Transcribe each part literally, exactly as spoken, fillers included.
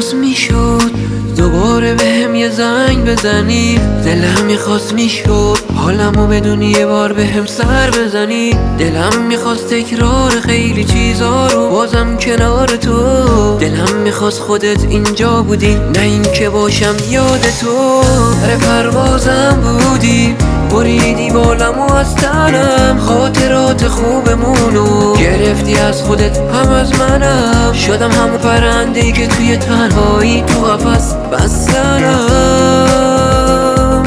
میخواست میشد دوباره بهم یه زنگ بزنی، دلم میخواست میشد حالمو بدون یه بار بهم سر بزنی. دلم میخواست تکرار خیلی چیزا رو بازم کنار تو، دلم میخواست خودت اینجا بودی نه این که باشم یاد تو. در پروازم بودی بریدی بالمو از تنم، خاطرات خوبمونو گرفتی از خودت هم از منم، شدم همون پرنده‌ای که توی تنهایی تو قفس بستنم.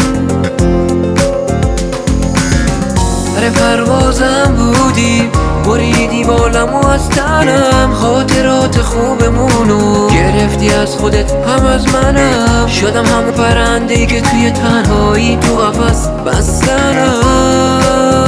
در پروازم بودی بریدی بالمو از تنم، خاطرات خوبمونو گرفتی از خودت هم از منم، شدم همون پرنده‌ای که توی تنهایی تو قفس بستنم.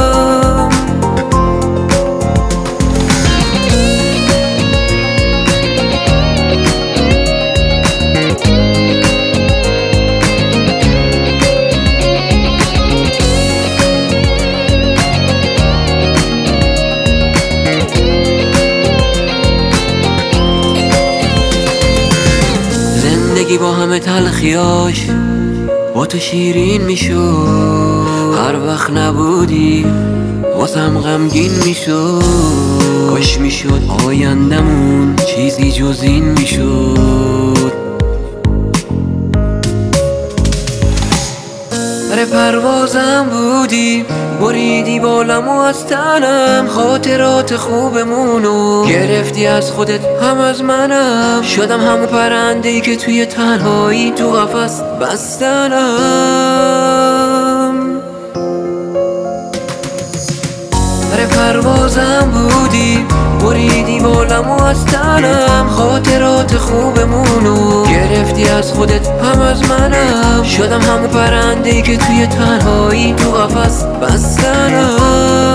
زندگی با همه تلخیاش با تو شیرین میشد، هر وقت نبودی واسم غمگین میشد. کاش میشد آیندمون چیزی جز این میشد. در پروازم بودی بریدی بالمو از تنم، خاطرات خوبمونو گرفتی از خودت هم از منم، شدم همون پرنده‌ای که توی تنهایی تو قفس بستنم. در پروازم بودی بریدی بالمو از تنم، خاطرات خوبمونو گرفتی از خودت هم از منم، شدم همون پرنده‌ای که توی تنهایی تو قفس بستنم.